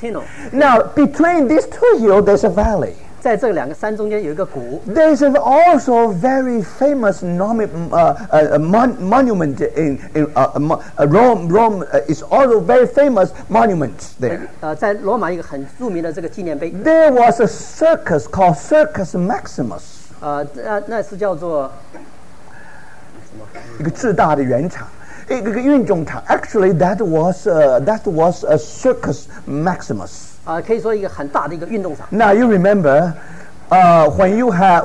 Palatino。 Now, between these two hills, there's a valley. 在这两个山中间有一个谷。 There's also very famous monument in Rome. Rome is also very famous monuments there. 在罗马一个很著名的这个纪念碑。 There was a circus called Circus Maximus. 那是叫做什么？ 一个巨大的圆场。一个运动场 ，actually that was a Circus Maximus. 可以说一个很大的一个运动场。 Now you remember, when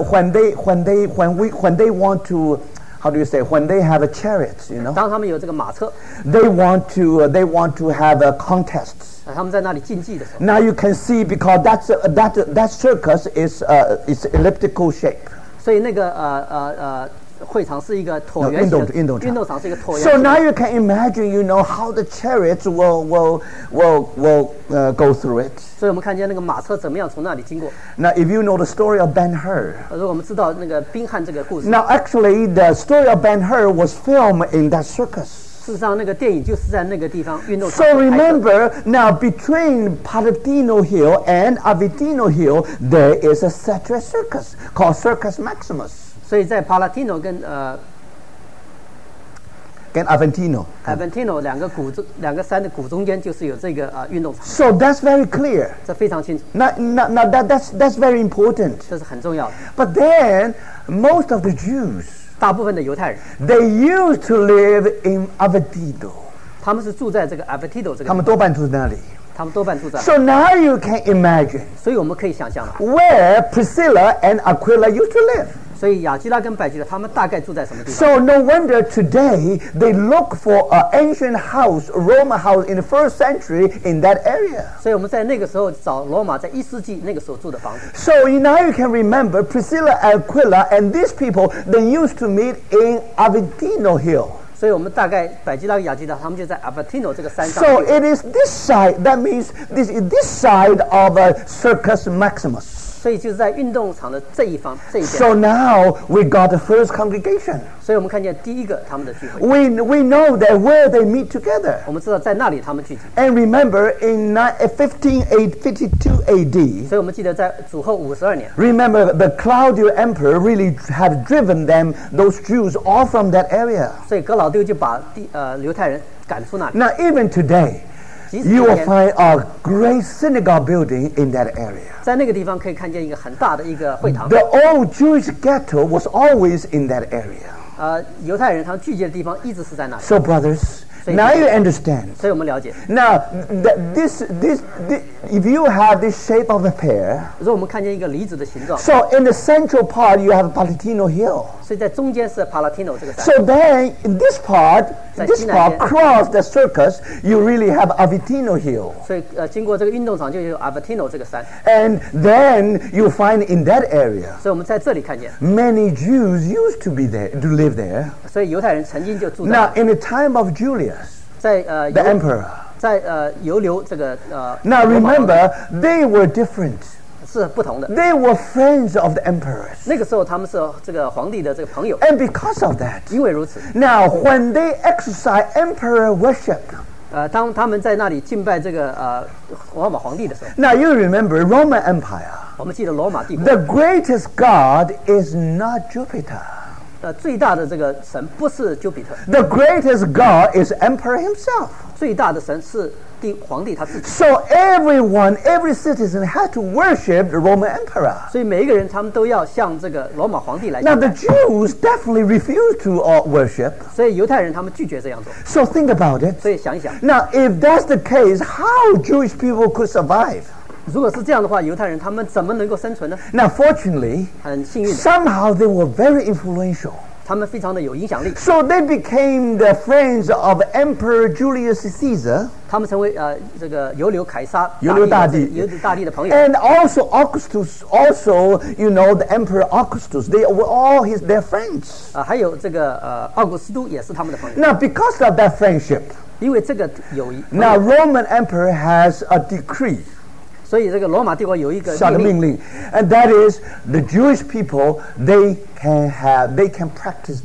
they want to, how do you say, when they have a chariot, you know? 当他们有这个马车 they want to have a contest. 他们在那里竞技的时候。 Now you can see because that circus is elliptical shape. 所以那个会场是一个椭圆形的运动场是一个椭圆形。 So now you can imagine, you know, how the chariots will go through it. 所以我们看见那个马车怎么样从那里经过。 Now, if you know the story of Ben-Hur. 如果我们知道那个宾汉这个故事。 Now, actually, the story of Ben-Hur was filmed in that circus. 事实上，那个电影就是在那个地方运动场。 So remember, now between Palatino Hill and Aventino Hill, there is a separate circus called Circus Maximus. 所以在 Palatino 跟 Aventino 两个山的谷中间就是有这个运动场。 So that's very clear. 这非常清楚。 Now that's very important. 这是很重要的。 But then most of the Jews, 大部分的犹太人 they used to live in Aventino. 他们是住在这个 Aventino 这个地方。 他们多半住在那里。 他们多半住在。 So now you can imagine. 所以我们可以想象了。 Where Priscilla and Aquila used to live. 所以雅基拉跟百基拉他们大概住在什么地方？ So no wonder today they look for an ancient house, a Roman house in the first century in that area. 所以我们在那个时候找罗马在1世纪那个时候住的房子。 So now you can remember Priscilla and Aquila and these people, they used to meet in Aventino Hill. 所以我们大概百基拉跟雅基拉他们就在 Aventino 这个山上。 So it is this side, that means this is this side of a Circus Maximus. 所以就是在运动场的这一方这一边。 So now we got the first congregation. 所以我们看见第一个他们的聚会。 We know that where they meet together. 我们知道在那里他们聚集。 And remember in 52 AD. 所以我们记得在主后52年。 Remember the Claudius Emperor really had driven them, those Jews, all from that area. 所以哥老丢就把犹太人赶出那里。 Now even today, you will find a great synagogue building in that area. 在那个地方可以看见一个很大的一个会堂。 The old Jewish ghetto was always in that area. 犹太人他们聚集的地方一直是在那里。 So brothers, now you understand. 所以我们了解。 Now, if you have this shape of a pear, 如果我们看见一个梨子的形状， so in the central part you have Palatino Hill. 所以在中间是 Palatino 这个山。 So then, in this part across the circus, you really have Aventino Hill. 所以经过这个运动场就有 Aventino 这个山。 And then you find in that area, 所以我们在这里看见 many Jews used to be there, to live there. 所以犹太人曾经就住在 Now, in the time of Julius, 在 the emperor. 在犹留这个 Now remember, they were different. 是不同的。 They were friends of the emperors. 那个时候他们是这个皇帝的这个朋友。 And because of that, 因为如此， now when they exercise emperor worship, 当他们在那里敬拜这个罗马皇帝的时候， now you remember Roman Empire. 我们记得罗马帝国 The greatest god is not Jupiter. 最大的这个神不是丘比特， The greatest god is emperor himself. 最大的神是皇帝他自己。 So every citizen had to worship the Roman emperor. 所以每一个人他们都要向这个罗马皇帝来 Now 敬 the 拜。 Jews definitely refused to worship. 所以犹太人他们拒绝这样做。 So think about it. 所以想一想， Now if that's the case, how Jewish people could survive? 如果是这样的话，犹太人他们怎么能够生存呢？ Now fortunately, 很幸运的， somehow they were very influential. 他们非常的有影响力。 So they became the friends of Emperor Julius Caesar. 他们成为这个犹留凯撒犹留大帝犹留大帝的朋友。 And also Augustus, you know, the Emperor Augustus, they were all their friends. 还有这个奥古斯都也是他们的朋友。 Now because of that friendship, 因为这个友谊， now Roman Emperor has a decree. 所以这个罗马帝国有一个下个命令 and that is the Jewish people they can practice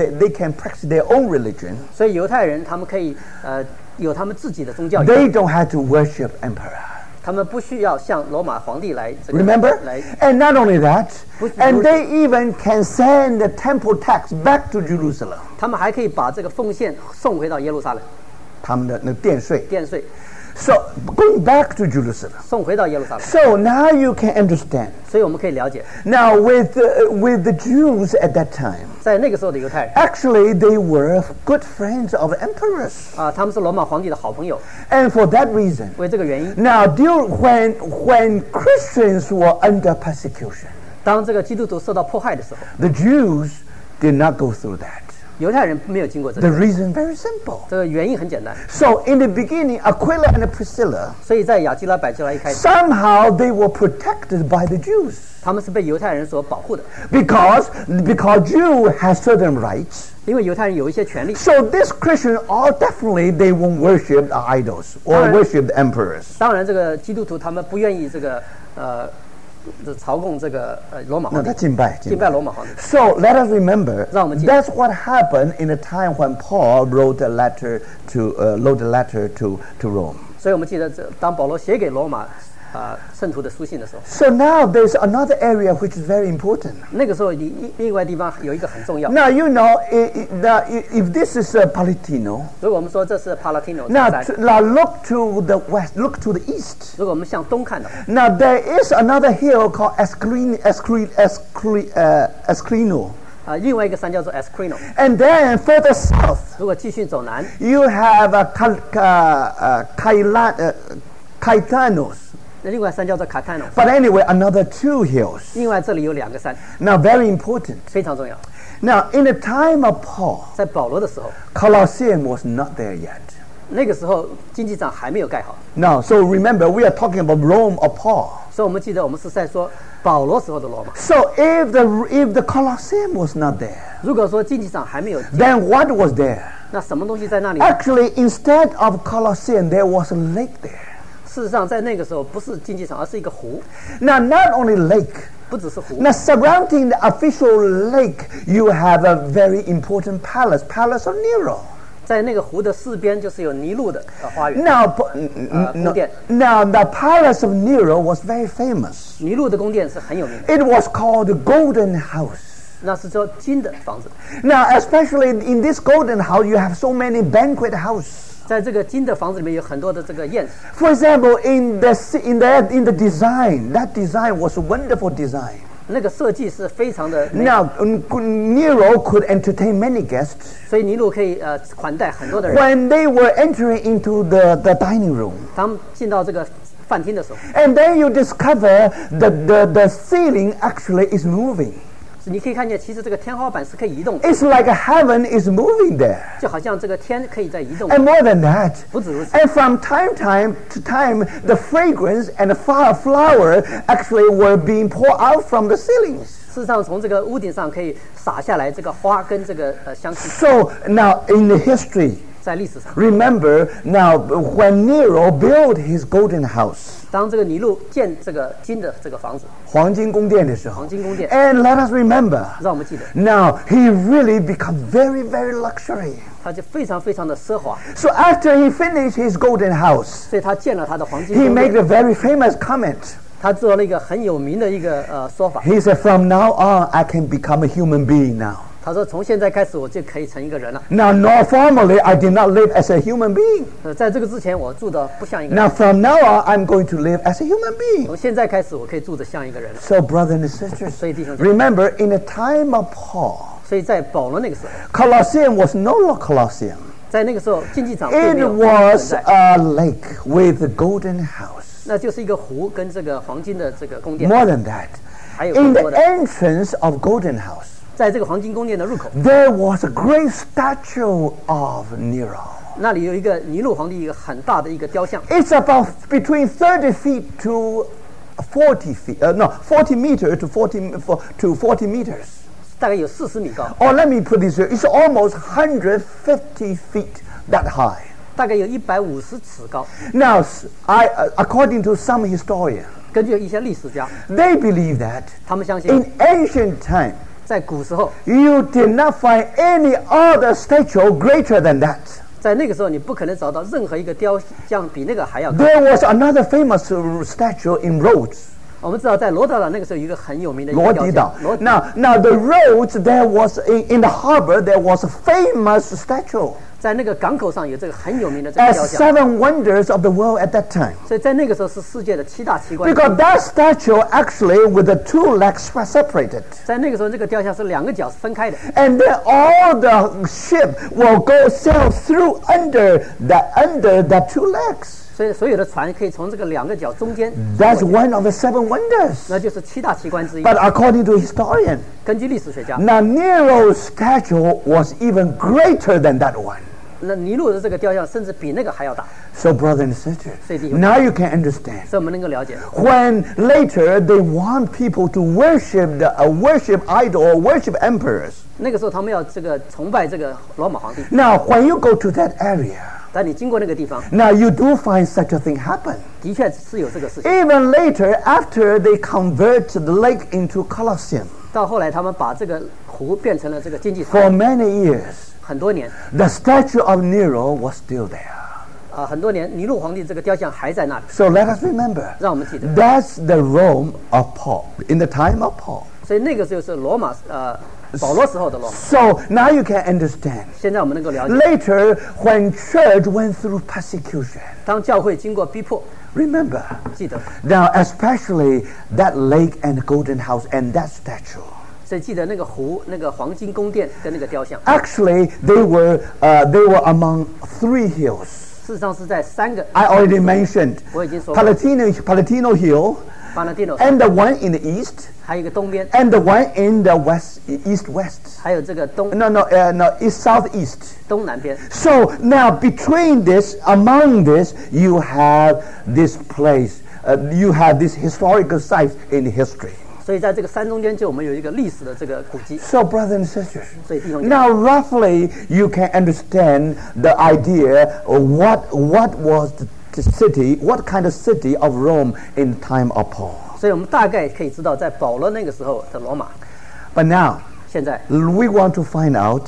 their own religion. 所以犹太人他们可以有他们自己的宗教。 They don't have to worship emperor. 他们不需要向罗马皇帝来这个 Remember? 来 And not only that, 不是 and they even can send the temple tax back to Jerusalem. 他们还可以把这个奉献送回到耶路撒冷， 他们的那个殿税。 殿税 So going back to Jerusalem. 送回到耶路撒冷。 So now you can understand. 所以我们可以了解， Now with the Jews at that time, 在那个时候的犹太人 actually they were good friends of emperors. 他们是罗马皇帝的好朋友。 And for that reason, 为这个原因， now when Christians were under persecution, 当这个基督徒受到迫害的时候， the Jews did not go through that. 犹太人没有经过这 The 个。 reason very simple. 这个原因很简单， So in the beginning, Aquila and Priscilla, 所以在亚基拉百基拉一开始， somehow they were protected by the Jews 他们是被犹太人所保护的， because Jew has certain rights. 因为犹太人有一些权利。 So this Christian, all definitely they won't worship the idols or Alright. worship the emperors. 当然，这个基督徒他们不愿意这个朝贡这个罗马皇帝， 那他敬拜敬拜罗马皇帝。 So let us remember 让我们记得。 that's what happened in the time when Paul wrote a letter to Rome. 所以我们记得，当保罗写给罗马圣徒的书信的时候， So now there's another area which is very important. 那个时候另外地方有一个很重要。 Now you know if this is Palatino. 如果我们说这是 Palatino Now, 山， now look to the west, look to the east. 如果我们向东看的话， Now there is another hill called Esquilino. 另外一个山叫做 Esquilino。 And then further south, 如果继续走南， you have Caetanos. 另外山叫做 Catano。 But anyway, another two hills. 另外这里有两个山， Now very important. 非常重要。 Now in the time of Paul, 在保罗的时候， Colosseum was not there yet. 那个时候竞技场还没有盖好， Now, so remember, we are talking about Rome or Paul. 所以我们记得我们是在说保罗时候的罗马。 So if the Colosseum was not there, 如果说竞技场还没有， then what was there? 那什么东西在那里？ Actually, instead of Colosseum, there was a lake there. 事实上，在那个时候不是竞技场，而是一个湖， Now, not only lake. 不只是湖。 Now, surrounding the official lake, you have a very important palace of Nero. 在那个湖的四边就是有尼禄的花园。 Now, 宫殿。 now, the palace of Nero was very famous. 尼禄的宫殿是很有名的， It was called the Golden House. 那是叫金的房子。 Now, especially in this Golden House, you have so many banquet houses. 在这个金的房子里面有很多的这个宴席。 For example, in the design, that design was a wonderful design. 那个设计是非常的美， Now, Nero could entertain many guests. 所以尼禄可以款待很多的人。 When they were entering into the dining room, 他们进到这个饭厅的时候， and then you discover that the ceiling actually is moving. 你可以看见，其实这个天花板是可以移动的， It's like heaven is moving there. 就好像这个天可以在移动。 And more than that, 不止如此， and from time to time, the fragrance and the flower actually were being poured out from the ceilings. 事实上，从这个屋顶上可以洒下来这个花跟这个香气。 So now in the history, 在历史上， remember now when Nero built his golden house, 当这个尼禄建这个金的这个房子， 黄金宫殿的时候， 黄金宫殿， and let us remember, 让我们记得， now he really become very, very luxury. 他就非常非常的奢华， So after he finished his golden house, 所以他建了他的黄金 he 宫 made 殿。 a very famous comment. 他做了一个很有名的一个说法， He said, from now on, I can become a human being now. 他说从现在开始我就可以成一个人了。 Now, formerly, I did not live as a human being. 在这个之前我住的不像一个人， Now, from now on, I'm going to live as a human being. 从现在开始我可以住得像一个人了。 So, brothers and sisters, 所以弟兄姐妹， remember, in the time of Paul, 所以在保罗那个时候， Colosseum was no Colosseum. 在那个时候竞技场并 It 没有存 was 在， a lake with a golden house. 那就是一个湖跟这个黄金的这个宫殿， More than that, 还有 in 更多 the 的。 entrance of Golden House, 在这个黄金宫殿的入口， there was a great statue of Nero. 那里有一个尼禄皇帝一个很大的一个雕像， It's about between 30 feet to 40 feet. 40 meters to 40 meters. 大概有40米高， Or let me put this here, it's almost 150 feet that high. 大概有150尺高。 Now, according to some historians, 根据一些历史家， they believe that 他们相信 in ancient time, 在古时候， you did not find any other statue greater than that. 在那个时候，你不可能找到任何一个雕像比那个还要高。 There was another famous statue in Rhodes. 我们知道，在罗德岛那个时候有一个很有名的一个雕像。 Now the Rhodes, there was in the harbor there was a famous statue. 在那个港口上有这个很有名的这个 As 雕像。 7 wonders of the world at that time. 所以在那个时候是世界的7大奇观。 Because that statue actually with the 2 legs separated. 在那个时候，这个雕像是2个脚是分开的。 And then all the ship will sail through under that 2 legs. 所以所有的船可以从这个2个脚中间。 That's one of the 7 wonders. 那就是7大奇观之一。 But according to historian, 根据历史学家， now Nero's statue was even greater than that one. 那尼禄的这个雕像甚至比那个还要大。 So, brothers and sisters, 所以弟兄 now you can understand. 所以我们能够了解， When later they want people to worship worship idol or worship emperors. 那个时候他们要这个崇拜这个罗马皇帝。 Now, when you go to that area, 但你经过那个地方， now you do find such a thing happen. 的确是有这个事情。 Even later, after they convert the lake into Colosseum, 到后来，他们把这个湖变成了这个竞技场， for many years, 很多年 the statue of Nero was still there. 很多年，尼禄皇帝这个雕像还在那里。 So let us remember, 让我们记得， that's the Rome of Paul, in the time of Paul. 所以那个时候是罗马保罗时候的罗马。 So now you can understand. 现在我们能够了解， Later, when church went through persecution, 当教会经过逼迫， remember, 记得， now especially that lake and the golden house and that statue. 所以记得那个湖、那个黄金宫殿跟那个雕像， Actually, they were among 3 hills. 事实上是在3个 I already mentioned 我已经说过 Palatino Hill, 巴拿蒂诺， and the one in the east, 还有一个东边， and the one in the east-west. 还有这个 No, east-southeast. 东南边。 So now between this, among this, you have this place, you have this historical site in history. 所以在这个山中间，就我们有一个历史的这个古迹。 So, brothers and sisters, 所以弟兄姐妹， now roughly you can understand the idea of what was the city, what kind of city of Rome in the time of Paul. 所以我们大概可以知道，在保罗那个时候的罗马。 But now, 现在 we want to find out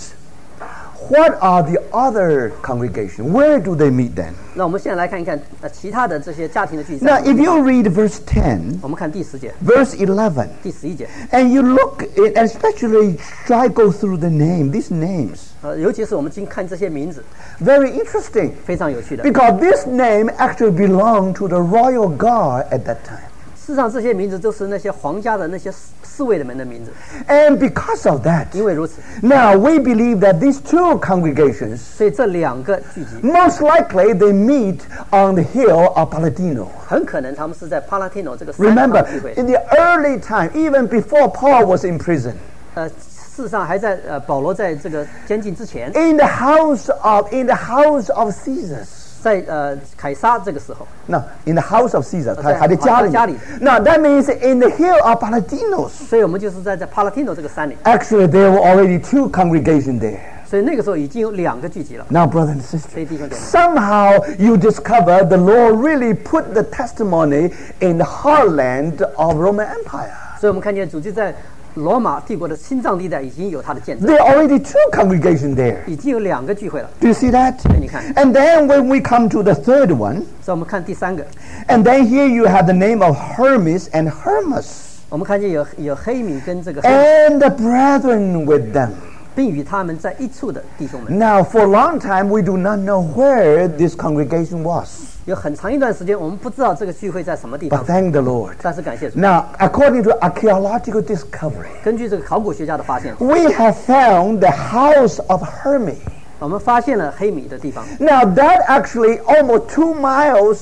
what are the other congregations? Where do they meet then? 那我们现在来看一看其他的这些家庭的聚集。 Now, if you read verse 10, 我们看第10节、 verse 11, 第11节， and you look, and especially try go through the name, these names, 尤其是我们今看这些名字， very interesting. 非常有趣的。 Because this name actually belonged to the royal guard at that time. 事实上，这些名字都是那些皇家的那些侍卫的们的名字。 And because of that, 因为如此， now we believe that these 2 congregations, 所以这2个聚集 most likely they meet on the hill of Palatino. 很可能他们是在帕拉提诺这个山 Remember, 上聚会。 in the early time, even before Paul was in prison, 事实上还在保罗在这个监禁之前， in the house of Caesar. 在凯撒这个时候， No, in the house of Caesar. 在他的家里。 家里。 Now that means in the hill of Palatinos. 所以我们就是在帕拉提诺这个山里。 Actually, there were already 2 congregations there. 所以那个时候已经有2个聚集了。 Now, brothers and 所 sisters, 以弟兄姐妹， somehow you discover the Lord really put the testimony in the heartland of Roman Empire. 所以我们看见主就在罗马帝国的心脏地带已经有他的见证， There are already 2 congregations there. 已经有2个聚会了。 Do you see that? 你看， And then when we come to the 3rd one, 所以我们看第3个， and then here you have the name of Hermes and Hermas, 我们看见有黑米跟这个， and the brethren with them. 并与他们在一处的弟兄们。 Now, for a long time, we do not know where this congregation was. 有很长一段时间，我们不知道这个聚会在什么地 But 方， thank the Lord. 但是感谢主， Now, according to archaeological discovery, 根据这个考古学家的发现， we have found the house of Hermes. 我们发现了黑米的地方。 Now, that actually almost 2 miles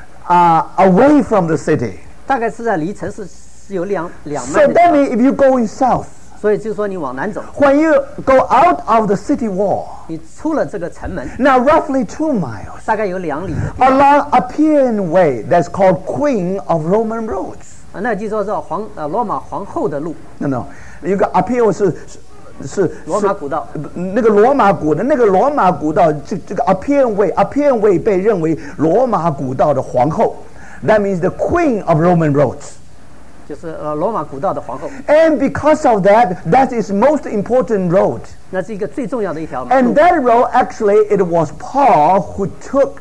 away from the city. 大概是在离城市是有2迈 So 的地 that 方， means if you going south, 所以就是说你往南走， when you go out of the city wall, 你出了这个城门， now roughly 2 miles, 大概有2里的， along Appian Way, that's called Queen of Roman Roads. 那就是说是罗马皇后的路， No, 一个 Appian 是罗马古道。 那个罗马古道，这个 Appian Way 被认为罗马古道的皇后。That means the Queen of Roman Roads. 就是罗马古道的皇后。 And because of that, that is most important road. 那是一个最重要的一条路。 And that road, actually, it was Paul who took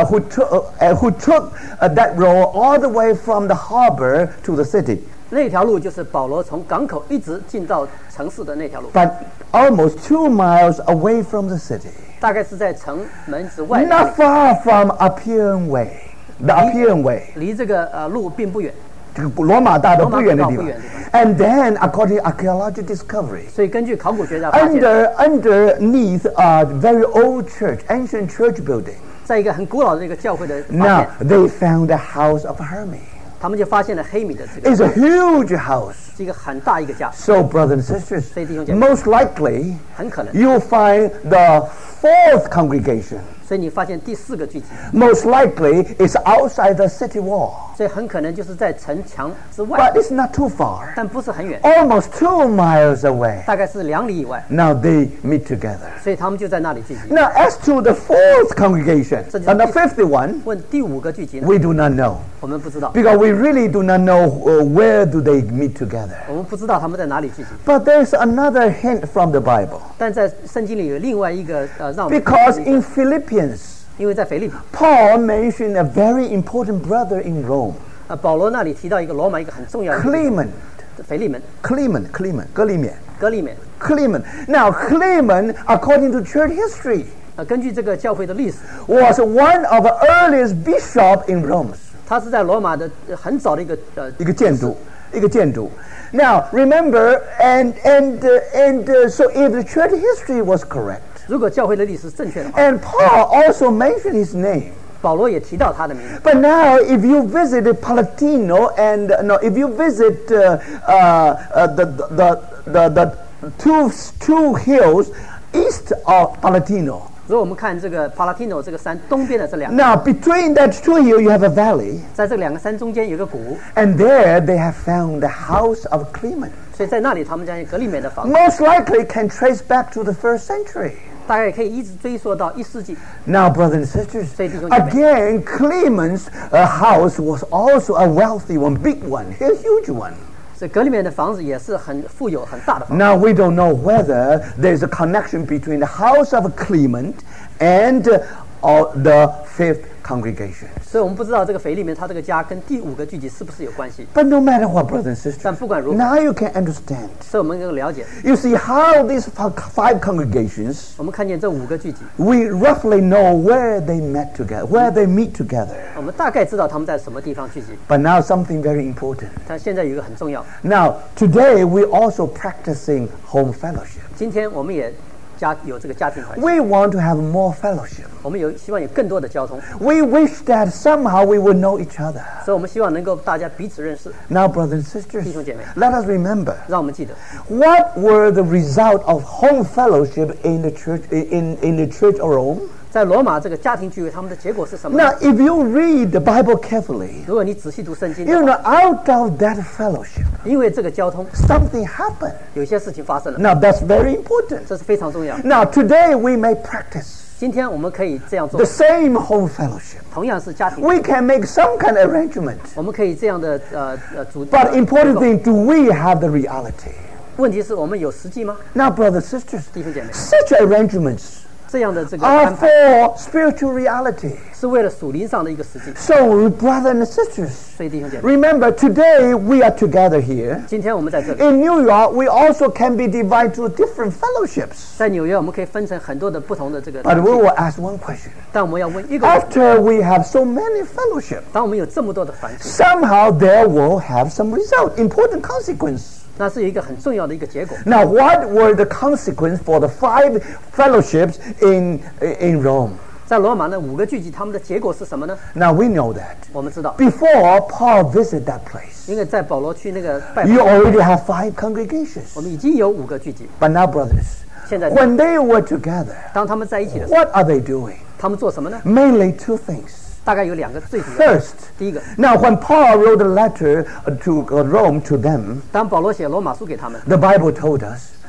that road all the way from the harbor to the city. 那条路就是保罗从港口一直进到城市的那条路， But almost 2 miles away from the city. 大概是在城门之外的， Not far from Appian Way. The Appian Way. 离这个路并不远。 这个罗马大道不远的地方。 罗马大道不远的地方。 And then, according to archaeological discovery, 所以根据考古学家发现， underneath a very old church, ancient church building, 在一个很古老的一个教会的发 now 现， they found the house of Hermes. 他们就发现了黑米的这个 It's a huge house. 是一个很大一个家， So, brothers and sisters, 所以弟兄姐妹， most likely 很可能， you'll find the fourth congregation. 所以你发现第4个聚集， Most likely it's outside the city wall. 所以很可能就是在城墙之外， But it's not too far. 但不是很远， Almost 2 miles away. 大概是2里以外， Now they meet together. 所以他们就在那里聚集。 Now, as to the fourth congregation, and the fifth one, 问第5个聚集呢？ we do not know. 我们不知道， Because we really do not know where do they meet together. 我们不知道他们在哪里聚集。 But there's another hint from the Bible. 但在圣经里有另外一个让我们 Because in Philippians, 因为在腓立比， Paul mentioned a very important brother in Rome, 保罗那里提到一个罗马一个很重要的 Clement. 腓利门、 Clement. 哥利免。 Clement. Now, Clement, according to church history, 根据这个教会的历史， was one of the earliest bishops in Rome. 他是在罗马的很早的一个一个建筑。Now, remember, so if the church history was correct, 如果教会的历史正确的话， and Paul also mentioned his name. 保罗也提到他的名字。 But now, if you visit Palatino and if you visit the two hills east of Palatino, 如果我们看这个 Palatino 这个山东边的这2个， now between that two hills you have a valley, 在这2个山中间有一个谷， and there they have found the house of Clement. 所以在那里他们将格里免的房子， Most likely can trace back to the 1st century. 大概可以一直追溯到1世纪。 Now, brothers and sisters, 所以弟兄姐妹， again, Clement's house was also a wealthy one, big one, a huge one. 所以格里免的房子也是很富有、很大的房子。 Now, we don't know whether there's a connection between the house of Clement and the 5th congregation. 所以我们不知道这个腓利门他这个家跟第5个聚集是不是有关系。 But no matter what, brothers and sisters, 但不管如何， now you can understand. 所以我们能够了解， You see how these 5 congregations, 我们看见这5个聚集， we roughly know where they met together, where they meet together. 我们大概知道他们在什么地方聚集。 But now something very important. 但现在有一个很重要， Now, today we also practicing home fellowship. 今天我们也有这个家庭团聚， We want to have more fellowship. 我们希望有更多的交通， We wish that somehow we would know each other. 所以我们希望能够大家彼此认识。 Now, brothers and sisters, 弟兄姐妹， let us remember 让我们记得 what were the result of home fellowship in the church in the Church of Rome. 在罗马这个家庭聚会，他们的结果是什么呢？ Now, if you read the Bible carefully, 如果你仔细读圣经的 you 话， know out of that fellowship, 因为这个交通 something happened. 有些事情发生了， Now, that's very important. 这是非常重要。 Now, today we may practice 今天我们可以这样做 the，same home fellowship. 同样是家庭， We can make some kind of arrangement. 我们可以这样的组。 But important thing, do we have the reality? 问题是我们有实际吗？ Now, brothers and sisters, 弟兄姐妹， such arrangements 这样的这个 are 安排 for spiritual reality. 是为了属灵上的一个实际。 So, brothers and sisters, 所以弟兄姐妹， remember today we are together here. 今天我们在这里， In New York, we also can be divided to different fellowships. 在纽约，我们可以分成很多的不同的这个 But 团 we 体， will ask one question. 但我们要问一个问题： After we have so many fellowship, 当我们有这么多的团体， somehow there will have some result, important consequence. 那是有一个很重要的一个结果。 Now, what were the consequences for the 5 fellowships in Rome? 在罗马那5个聚集，他们的结果是什么呢？ Now, we know that. 我们知道， Before Paul visited that place, 因为在保罗去那个拜 you 访， already have 5 congregations. 我们已经有5个聚集。 But now, brothers, 现在 when they were together, 当他们在一起的时候， what are they doing? 他们做什么呢？ Mainly 2 things. 大概有2个最主要的。 First, 第一个， now when Paul wrote a letter to Rome to them, 当保罗写罗马书给他们， the Bible told us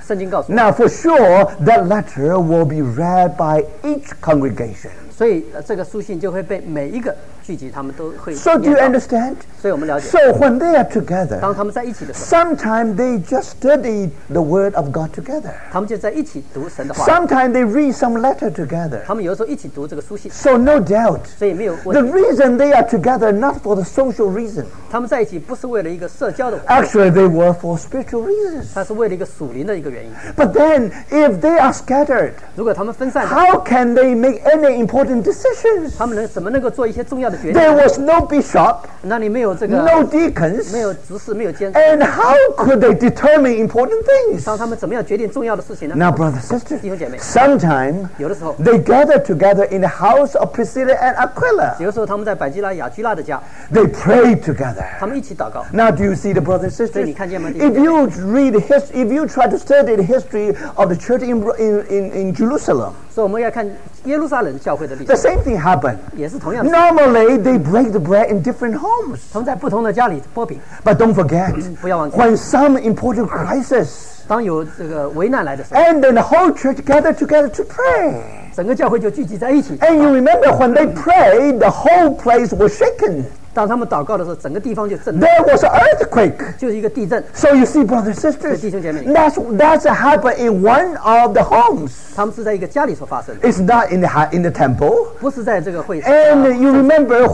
圣经告诉我们， Now, for sure, that letter will be read by each congregation. 所以这个书信就会被每一个聚集，他们都会 So, do you 念到。 understand? 所以我们了解， So, when they are together, 当他们在一起的时候， sometimes they just study the Word of God together. 他们就在一起读神的话， Sometimes they read some letter together. 他们有的时候一起读这个书信， So, no doubt, 所以没有 the 问题。 reason they are together not for the social reason. 他们在一起不是为了一个社交的活动， Actually, they were for spiritual reasons. 它是为了一个属灵的一个原因。 But then, if they are scattered, 如果他们分散的， how can they make any important decisions? 他们怎么能够做一些重要的决 There 定？ was no bishop, 那里没有这个， no deacons, 没有执事，没有监事， and how could they determine important things? 让他们怎么样决定重要的事情呢？ Now, brothers and sisters, 弟兄姐妹， sometime 有的时候， they gather together in the house of Priscilla and Aquila. 有的时候他们在百基拉、雅居拉的家， They prayed together. 他们一起祷告。 Now, do you see the brothers and 所以 sisters? 你看见吗？ If you read if you try to study the history of the church in Jerusalem, 所以我们要看耶路撒冷教会的历 the 史， same thing happened. 也是同样的。 Normally, they break the bread in different homes. 他们在不同的家里剥饼， But don't forget, 不要忘记， when some important crisis, 当有这个危难来的时候， and then the whole church gathered together to pray. 整个教会就聚集在一起。 And you remember when they prayed, the whole place was shaken. 当他们祷告的时候，整个地方就震动， There was an earthquake. 就是一个地震。 So you see, brothers and sisters, 弟兄姐妹， that's happened in one of the homes. 他们是在一个家里所发生的， It's not in the temple. 不是在这个会。 And you remember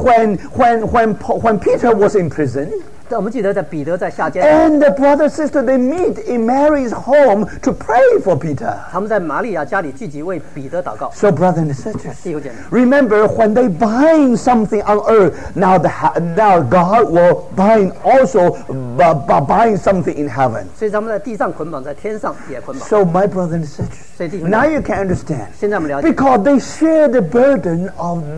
when Peter was in prison, 但我们记得在彼得在下监， and the brother and sister they meet in Mary's home to pray for Peter. 他们在玛利亚家里聚集为彼得祷告。 So, brothers and sisters, 弟兄姐妹， remember when they bind something on earth, now God will bind also bind something in heaven. 所以他们在地上捆绑，在天上也捆绑。 So, my brothers and sisters, 所以弟兄 now 姐妹， you can understand 现在我们了解， because they share the burden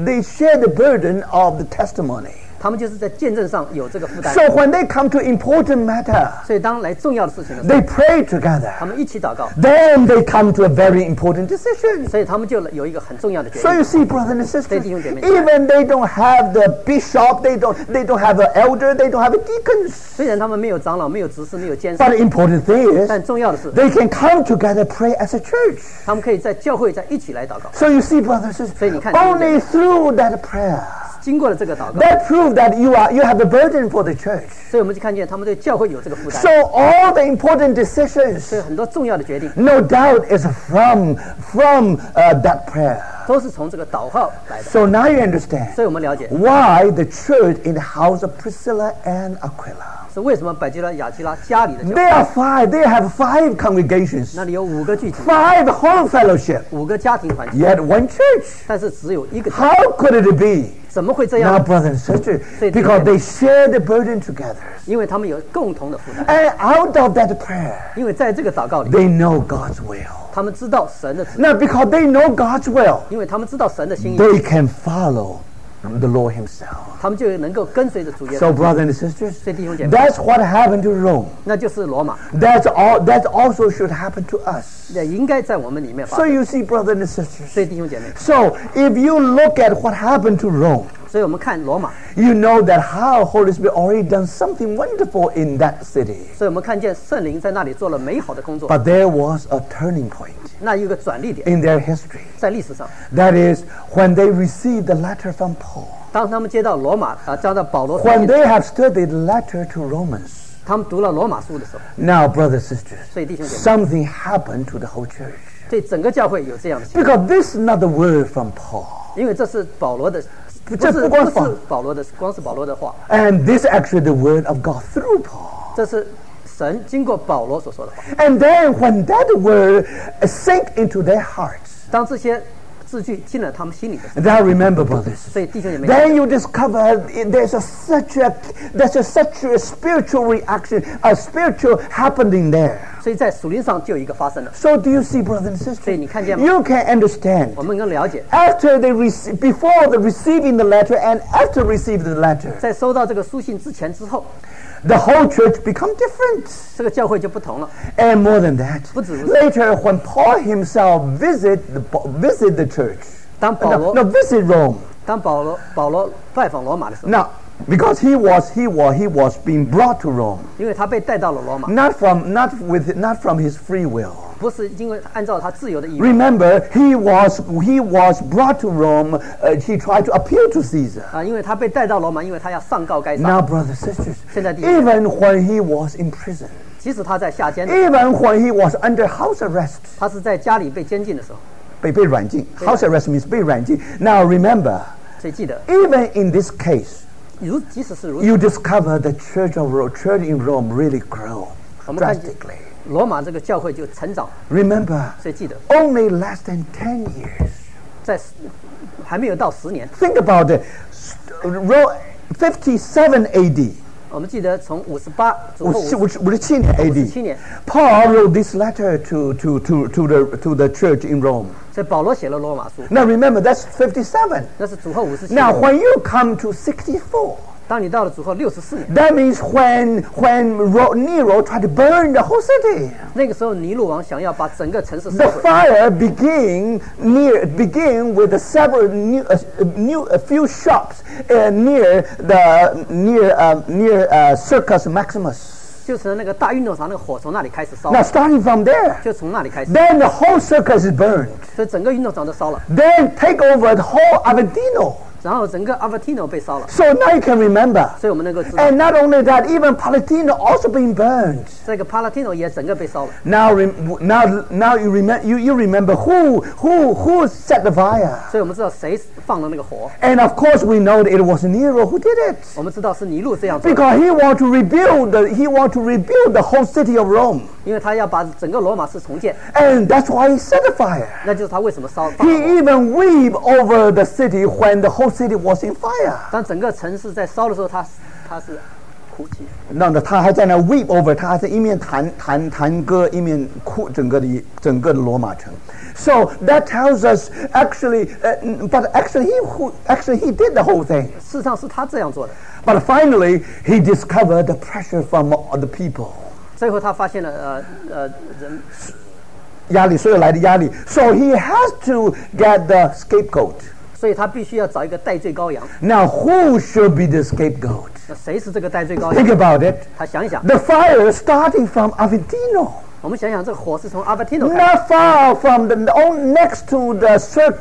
of the testimony. 他们就是在见证上有这个负担。 So when they come to important matter, 所以当来重要的事情的时候， they pray together. 他们一起祷告， Then they come to a very important decision. 所以他们就有一个很重要的决 So 定。 you see, brothers and sisters, 弟兄姐妹， even they don't have the bishop, they don't have an elder, they don't have a deacons. 虽然他们没有长老，没有执事，没有监事， But the important thing is 但重要的是， they can come together, pray as a church. 他们可以在教会在一起来祷告。 So you see, brothers and 所以你 sisters, 看， only through that prayer, 经过了这个祷告， that proves that you have a burden for the church. 所以我们就看见他们对教会有这个负担。 So all the important decisions, 所以很多重要的决定 no doubt, is from that prayer. 都是从这个祷告来的。 So now you understand 所以我们了解 why the church in the house of Priscilla and Aquila. 是为什么百基拉、雅基拉家里的教会 They have 5 congregations, 那里有5个聚集， 5 home fellowship, 5个家庭团体， yet one church. 但是只有一个教。 How could it be? 怎么会这 Now, 样？ brothers and sisters, because they share the burden together. 因为他们有共同的负担， And out of that prayer, 因为在这个祷告里， they know God's will. 他们知道神的旨意， Now, because they know God's will, 因为他们知道神的心意， they can follow the Lord Himself. 他们就能够跟随着主耶 So, 稣。 brothers and sisters, 所以弟兄姐妹， that's what happened to Rome. 那就是罗马， That also should happen to us. 也应该在我们里面发 So 生。 you see, brothers and sisters. 所以弟兄姐妹， So if you look at what happened to Rome, 所以我们看罗马， you know that how Holy Spirit already done something wonderful in that city. 所以我们看见圣灵在那里做了美好的工作。 But there was a turning point 那有一个转捩点， in their history. 在历史上， That is when they received the letter from Paul. 当他们接到接到保罗书 When 信， they have studied the letter to Romans. 他们读了罗马书的时候， Now, brothers and sisters, 所以弟兄姐妹， something happened to the whole church. 对整个教会有这样的情况， Because this is not the word from Paul. 因为这是保罗的， 这不光是光是保罗的话， And this is actually the word of God through Paul. 这是神经过保罗所说的话。 And then when that word sank into their hearts, 当这些字句进了他们心里的时 now remember, brothers, 候，所以弟兄姐妹， then you discover there's such a spiritual reaction, a spiritual happening there. 所以在属灵上就有一个发生了。 So do you see, brothers and 所以 sisters? 你看见吗？ You can understand. 我们能了解， After they before the receiving the letter and after receiving the letter, 在收到这个书信之前之后， the whole church become different. 这个教会就不同了。 And more than that, 不止如此。 later when Paul himself visit the church, 当保罗 visit Rome. 当保罗拜访罗马的时候， Now, Because he was being brought to Rome, 因为他被带到了罗马， not from his free will. 不是因为按照他自由的意愿。 Remember, he was brought to Rome. He tried to appeal to Caesar. 因为他被带到罗马，因为他要上告该 Now, 撒。 brothers and sisters, 现在弟兄， even when he was in prison, 即使他在下监的， even when he was under house arrest, 他是在家里被监禁的时候， 被软禁. House arrest means 被软禁. Now remember, 所以记得， even in this case, 即使是如此， you discover the church in Rome really grew 我们看见 drastically. 罗马这个教会就成长。 Remember, 所以记得， only less than 10 years. 在还没有到10年， Think about it. 57 AD. 我们记得从58主后 57年 AD. 57年， Paul wrote this letter to the church in Rome. 所以保罗写了罗马书， Now remember, that's 57. 那是主后57 Now, 年。 when you come to 64, 当你到了主后64年， that means when Nero tried to burn the whole city, 那个时候尼禄王想要把整个城市烧 the 毁， fire begin with several a few shops near Circus Maximus. 就是那个大运动场那个火从那里开始烧， Now, starting from there, 就从那里开始， then the whole circus is burned. 所以整个运动场都烧了， Then take over the whole Aventino. 然后整个 Aventino 被烧了， So now you can remember. 所以我们能够知道 And not only that, even Palatino also being burned. 这个 Palatino 也整个被烧了。 Now you remember who set the fire. 所以我们知道谁放了那个火， And of course we know that it was Nero who did it. 我们知道是尼禄这样做的， Because he want to rebuild the whole city of Rome. 因为他要把整个羅馬市重建， And that's why he set the fire. 那就是他为什么放 He 火。 even weep over the city when the whole city was in fire. 当整个城市在烧的时候，他是哭泣。 那他还在那 weep over，他还在一面弹歌，一面哭整个的罗马城。So that tells us but actually he did the whole thing. 事实上是他这样做的， But finally he discovered the pressure from the people. 最后他发现了人， 所有来的压力。So he has to get the scapegoat. 所以他必须要找一个代罪羔羊。 Now who should be the scapegoat? 那谁是这个代罪羔 Think 羊？ about it. 他想一想， The fire starting from Aventino. 我们想想，这个火是从阿巴蒂诺开始， Not far from next to the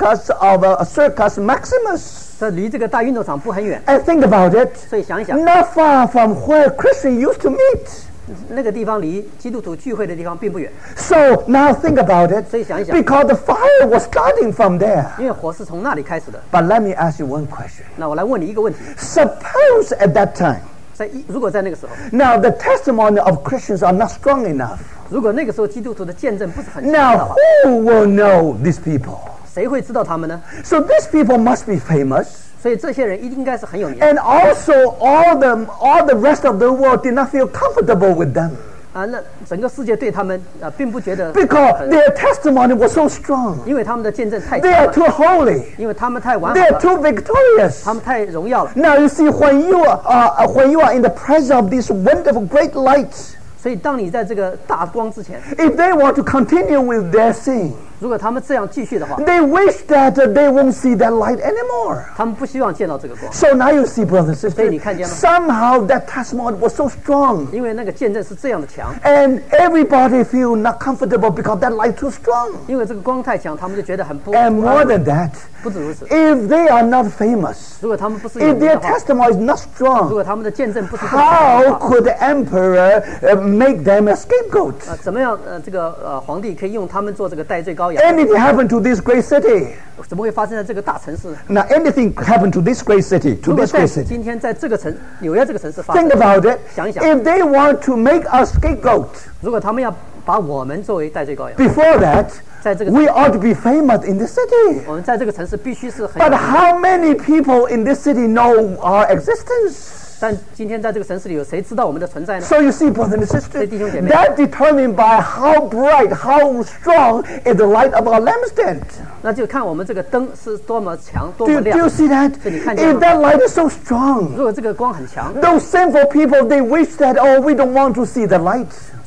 Circus Maximus. 这离这个大运动场不很远。 And think about it. 所以想一想， Not far from where Christians used to meet. 那个地方离基督徒聚会的地方并不远， So now think about it. 所以想一想， Because the fire was starting from there. 因为火是从那里开始的。 But let me ask you one question. 那我来问你一个问题： Suppose at that time, 如果在那个时候， now the testimony of Christians are not strong enough. 如果那个时候基督徒的见证不是很强的 Now 话， who will know these people? 谁会知道他们呢？ So these people must be famous. 所以这些人应该是很有名 And also all the rest of the world did not feel comfortable with them. 啊。那整个世界对他们并不觉得 Because their testimony was so strong. 因为他们的见证太强 They are 了， too holy. 因为他们太完好 They are 了， too victorious. 他们太荣耀了。 Now you see, when you are in the presence of these wonderful great lights, 所以当你在这个大光之前， if they want to continue with their sin, 如果他们这样继续的话， they wish that they won't see that light anymore. 他们不希望见到这个光， So now you see, brothers and 所以你 sisters, 看见吗？ somehow that testimony was so strong. 因为那个见证是这样的强， And everybody feel not comfortable because that light too strong. 因为这个光太强，他们就觉得很不 And 不 more 安稳。 than that, 不止如此， if they are not famous, 如果他们不是有 if 名的 their 话， testimony is not 如 strong, 果他们的见证不是这么强 how 的话， could the emperor make them a scapegoat? 怎么样这个皇帝可以用他们做这个代罪羔羊？ Anything happened to this great city? 怎么会发生在这个大城市呢？ Now anything happened to this great city, 如 to 果 this 在 great city. 今天在这个纽约这个城市发生 Think，about it. 想一想， If they want to make a scapegoat, 如果他们要把我们作为代罪羔羊， before that, 在这个 we ought to be famous in this city. 我们在这个城市必须是很有 But 名的。 how many people in this city know our existence? 但今天在这个城市里有谁知道我们的存在呢？ So you see, brothers and sisters, 弟兄姐妹。 that's determined by how bright, how strong is the light of our lampstand. 那就看我们这个灯是多么强，多 Do 么 you 亮。 see that? 所以你看见吗？ If that light is so strong, 如果这个光很强， those sinful people, they wish that, oh, we don't want to see the light.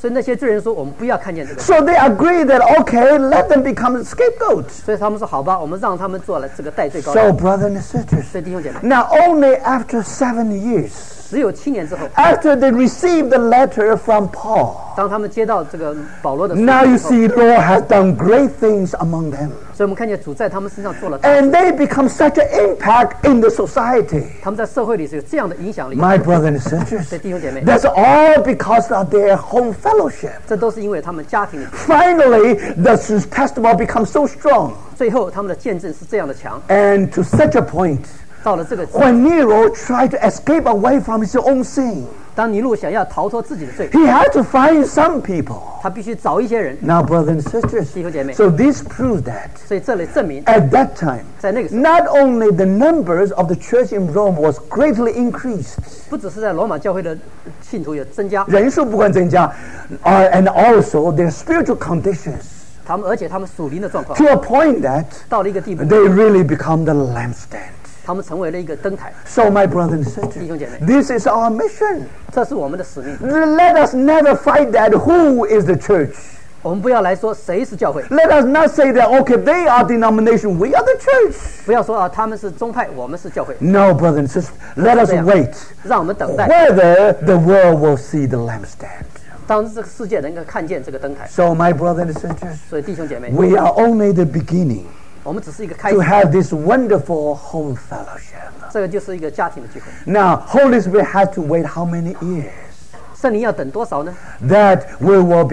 所以那些罪人说，我们不要看见这个。 So they agree that, okay, let them become scapegoats. 所以他们说好吧，我们让他们做了这个代罪羔 So, 羊。 brothers and sisters, 所以弟兄姐妹， now only after 7 years, 只有7年之后， after they received the letter from Paul, 当他们接到这个保罗的书 now you 之后， see Lord has done great things among them. 所以我们看见主在他们身上做了大 And 事， they become such an impact in the society. 他们在社会里是有这样的影响力。 My brothers and 所以 sisters, 弟兄姐妹， that's all because of their home fellowship. 这都是因为他们家庭里， Finally, the testimony becomes so strong. 最后他们的见证是这样的强， And to such a point, 到了这个， when Nero tried to escape away from his own sin, 当尼禄想要逃脱自己的罪， he had to find some people. 他必须找一些人。 Now, brothers and sisters, 弟兄姐妹， so this proves that 所以这里证明， at that time, 在那个时候， not only the numbers of the church in Rome was greatly increased, 不只是在罗马教会的信徒有增加， 人数不断增加, and also their spiritual conditions, 而且他们属灵的状况 to a point that 到了一个地步， they really become the lampstand. 他们成为了一个灯台。 So, my brothers and 弟兄姐妹， sisters, this is our mission. 这是我们的使命。 Let us never fight that who is the church. 我们不要来说谁是教会， Let us not say that, okay, they are denomination, we are the church. 不要说啊他们是宗派，我们是教会， No, brothers and sisters, let us wait 让我们等待， whether the world will see the lampstand. 当这个世界能够看见这个灯台。 So, my brothers and sisters, 所以弟兄姐妹， we are only the beginning 我们只是一个开 to 始， have this wonderful home fellowship. 这个就是一个家庭的聚会。 Now, Holy Spirit had to wait how many years? 圣灵要等多少呢？ That we will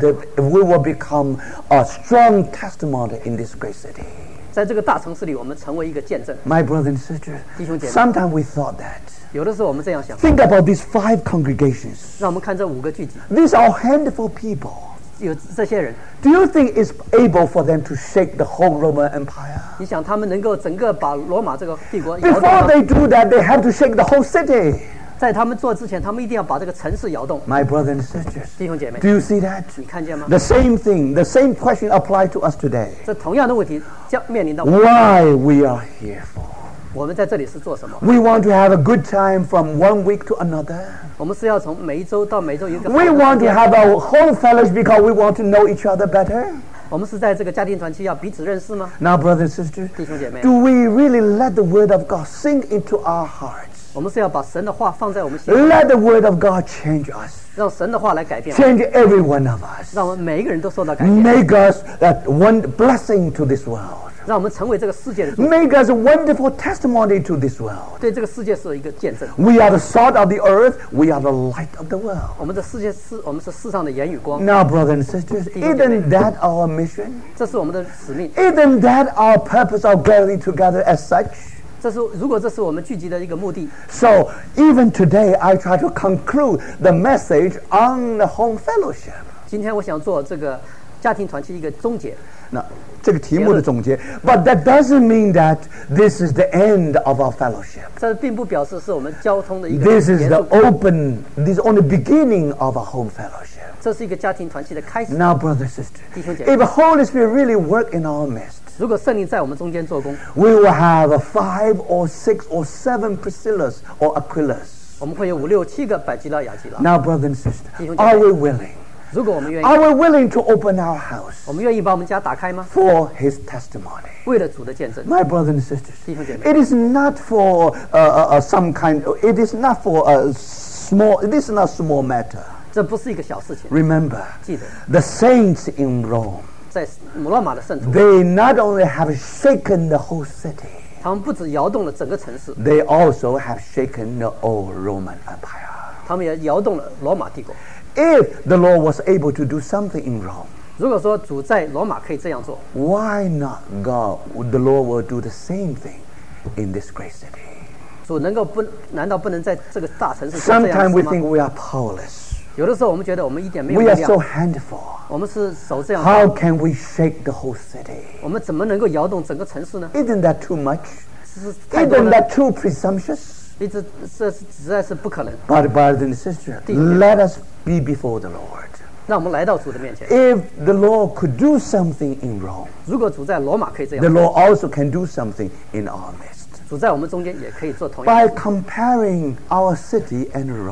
become a strong testimony in this great city. 在这个大城市里，我们成为一个见证。 My brothers and sisters, 弟兄姐妹， sometimes we thought that. 有的时候我们这样想， Think about these 5 congregations. 让我们看这5个聚集， These are handful people. 有这些人， Do you think it's able for them to shake the whole Roman Empire? 你想他们能够整个把罗马这个帝国摇动 Before 吗？ they do that, they have to shake the whole city. 在他们做之前，他们一定要把这个城市摇动。 My brothers and sisters, 弟兄姐妹， do you see that? 你看见吗？ The same thing, the same question applied to us today. 这同样的问题将面临到我们。 Why we are here for? 我们在这里是做什么？ We want to have a good time from one week to another. 我们是要从每一周到每周有一个好 We 的 want 时 to 间 have our whole fellowship because we want to know each other better. 我们是在这个家庭团契要彼此认识吗？ Now, brothers and sisters, 弟兄姐妹， do we really let the word of God sink into our hearts? 我们是要把神的话放在我们心里， Let the word of God change us, 让神的话来改变我们， change every one of us, 让我们每一个人都受到改变， make us that one blessing to this world, 让我们成为这个世界的祝福， make us a wonderful testimony to this world. 对这个世界是一个见证。 We are the salt of the earth, we are the light of the world. 我们的世界是我们是世上的盐与光， Now, brothers and sisters, isn't that our mission? 这是我们的使命。 Isn't that our purpose of gathering together as such? 如果这是我们聚集的一个目的， So, even today, I try to conclude the message on the home fellowship. 今天我想做这个家庭团契一个终结。 那这个题目的总结 But that doesn't mean that this is the end of our fellowship. 这并不表示是我们交通的一个 This is 结 the 束， this is only beginning of our home fellowship. 这是一个家庭团契的开始。 Now, brothers and sisters, 弟兄姐妹， if the Holy Spirit really work in our midst, 如果圣灵在我们中间做工， we will have 5 or 6 or 7 Priscillas or Aquilas. 我们会有5、6、7个百基拉、雅基拉。 Now, brothers and sisters, 弟兄姐妹， are we willing? 如果我们愿意， Are we willing to open our house 我们愿意把我们家打开吗？ for His testimony? 为了主的见证， My brothers and sisters, 弟兄姐妹， it is not for some kind. It is not for a small. It is not small matter. 这不是一个小事情。 Remember, 记得， the saints in Rome. 在罗马的圣徒， They not only have shaken the whole city, 他们不止摇动了整个城市， they also have shaken the old Roman Empire. 他们也摇动了罗马帝国。 If the Lord was able to do something in Rome, 如果说主在罗马可以这样做， why not God? The Lord will do the same thing in this great city. 主难道不能在这个大城市做这样 Sometimes 的 we 事 think 吗？ we are powerless. 有的时候我们觉得我们一点没有 We 力 are so 量， handful. 我们是手这样 How 做， can we shake the whole city? 我们怎么能够摇动整个城市呢？ Isn't that too much? 是太多 Isn't 了， that too presumptuous? 这实在是不可能。 But brothers and sisters, let us be before the Lord. 让我们来到主的面前。 If the Lord could do something in Rome, 如果主在罗马可以这 the 样做， Lord also can do something in our midst. 主在我们中间也可以做同样 By 的事。 comparing our city and Rome,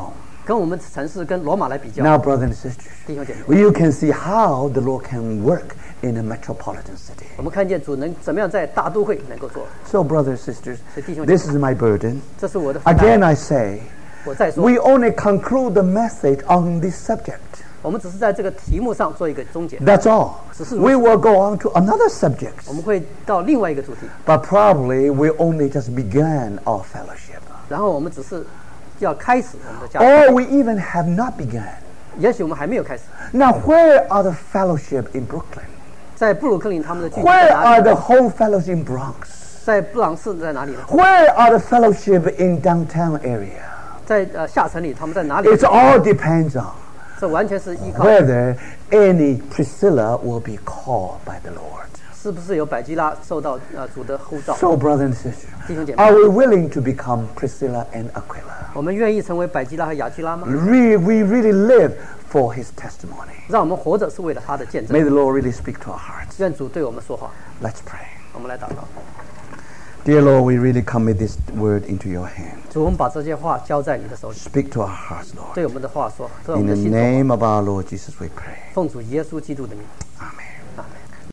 跟我们城市跟罗马来比较， Now, brothers and sisters, 弟兄姐妹， you can see how the Lord can work in a metropolitan city. 我们看见主能怎么样在大都会能够做。 So, brothers and sisters, 所以弟兄姐妹， this is my burden. 这是我的负担。 Again, I say, 我再说， we only conclude the message on this subject. 我们只是在这个题目上做一个终结， That's all. 只是 We will go on to another subject. 我们会到另外一个主题， But probably we only just began our fellowship. 然后我们只是要开始我们的家庭， Or we even have not begun. 也许我们还没有开始。 Now, where are the fellowship in Brooklyn? 在布鲁克林他们的聚集 Where 在哪 are 里 the 呢？ whole fellowship in Bronx? 在布朗市在哪里呢？ Where are the fellowship in downtown area? 在下城里他们在哪里？ It all depends on 这完全是依靠 whether any Priscilla will be called by the Lord. 是不是有百基拉受到主的呼召。 So, brothers and sisters, 弟兄姐妹， are we willing to become Priscilla and Aquila? 我们愿意成为百基拉和雅基拉吗？ We really live for his testimony. 让我们活着是为了他的见证。 May the Lord really speak to our hearts. 愿主对我们说话。 Let's pray. 我们来祷告。 Dear Lord, we really commit this word into your hand. 主，我们把这些话交在你的手里， Speak to our hearts, Lord. 对我们的话说，对我 In 们 the 的心说话。 name of our Lord Jesus, we pray. 奉主耶稣基督的名。